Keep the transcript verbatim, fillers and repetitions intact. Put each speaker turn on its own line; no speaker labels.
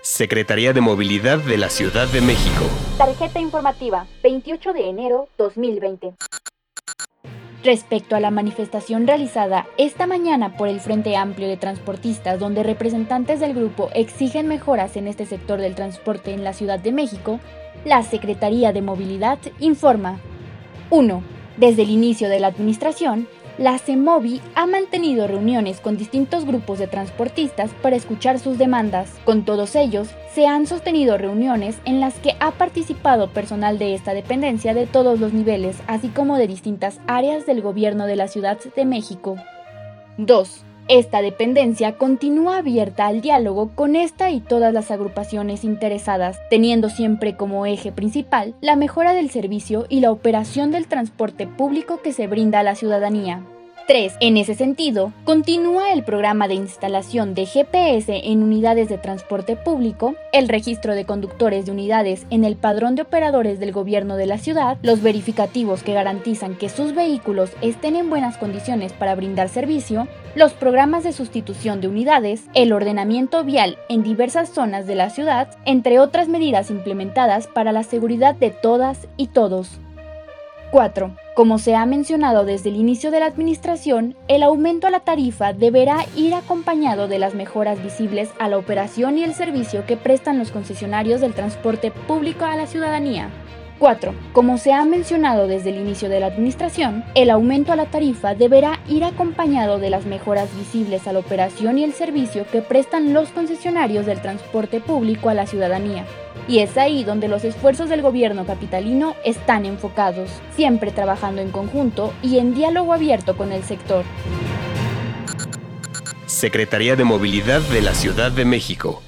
Secretaría de Movilidad de la Ciudad de México.
Tarjeta informativa, veintiocho de enero dos mil veinte. Respecto a la manifestación realizada esta mañana por el Frente Amplio de Transportistas, donde representantes del grupo exigen mejoras en este sector del transporte en la Ciudad de México, la Secretaría de Movilidad informa. uno. Desde el inicio de la administración, la CEMOVI ha mantenido reuniones con distintos grupos de transportistas para escuchar sus demandas. Con todos ellos, se han sostenido reuniones en las que ha participado personal de esta dependencia de todos los niveles, así como de distintas áreas del gobierno de la Ciudad de México. dos. Esta dependencia continúa abierta al diálogo con esta y todas las agrupaciones interesadas, teniendo siempre como eje principal la mejora del servicio y la operación del transporte público que se brinda a la ciudadanía. tres. En ese sentido, continúa el programa de instalación de G P S en unidades de transporte público, el registro de conductores de unidades en el padrón de operadores del gobierno de la ciudad, los verificativos que garantizan que sus vehículos estén en buenas condiciones para brindar servicio, los programas de sustitución de unidades, el ordenamiento vial en diversas zonas de la ciudad, entre otras medidas implementadas para la seguridad de todas y todos. cuatro. Como se ha mencionado desde el inicio de la administración, el aumento a la tarifa deberá ir acompañado de las mejoras visibles a la operación y el servicio que prestan los concesionarios del transporte público a la ciudadanía. cuatro. Como se ha mencionado desde el inicio de la administración, el aumento a la tarifa deberá ir acompañado de las mejoras visibles a la operación y el servicio que prestan los concesionarios del transporte público a la ciudadanía. Y es ahí donde los esfuerzos del gobierno capitalino están enfocados, siempre trabajando en conjunto y en diálogo abierto con el sector.
Secretaría de Movilidad de la Ciudad de México.